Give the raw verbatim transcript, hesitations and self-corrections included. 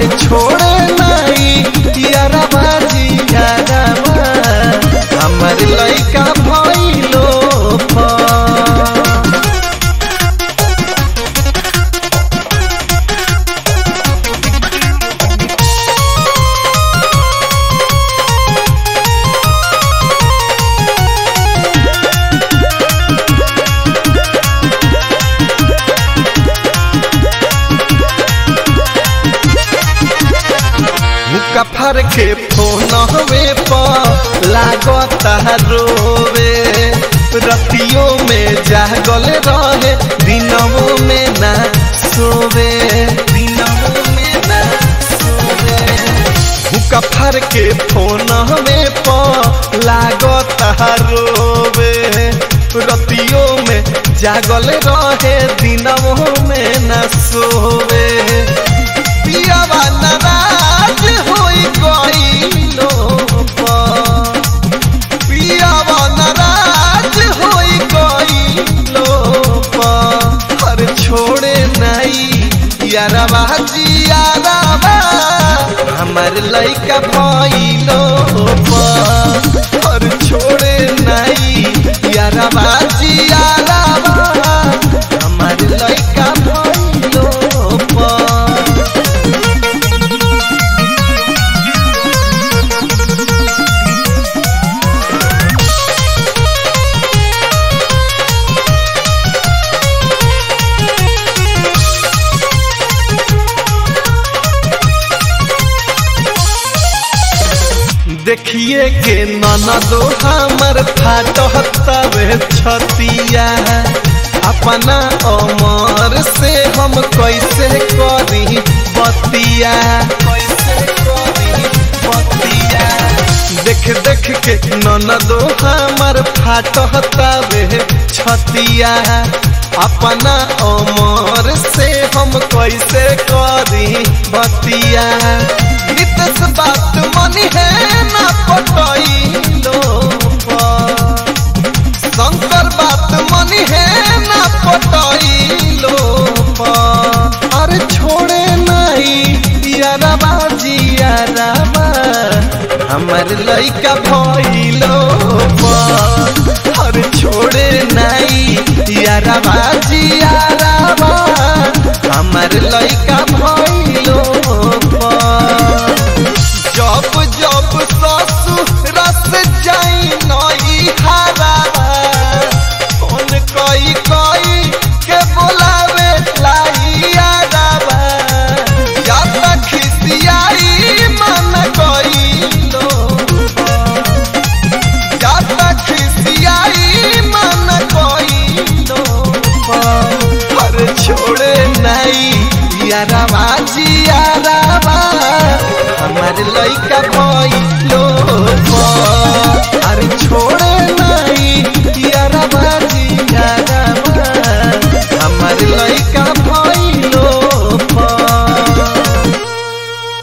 अरे छोड़े नहीं यारा बाजी यारा हमार लइका भइलो कफर के फोन हवे पर लागता रोवे रतियों में जागल रहे दिनों में ना सोवे दिनों में ना सोवे कफर के फोन हवे पर लागता रोवे रतियों में जागल रहे दिनों में ना सोवे पियावा नाराज होई गइलो पियावा नाराज होई गइलो हर छोड़े नहीं यारवा जियारवा हमार लइका भइलो हर छोड़े नहीं यारवा जियारवा हमार लइका भइलो देखिए के ननदो हमर फाटहतावे छतिया अपना अमर से हम कैसे करी बतिया कैसे करी बतिया देख देख के ननदो हमर फाटहतावे छतिया अपना अमर से हम कैसे करी बतिया नितस बात मनी है ना पटइलो शंकर बात मनी है ना पटइलो अरे छोड़े नहीं यारा बाजी यारा हमार लइका भइलो अरे छोड़े नहीं यारा बाजी यारा हमार लइका भइलो।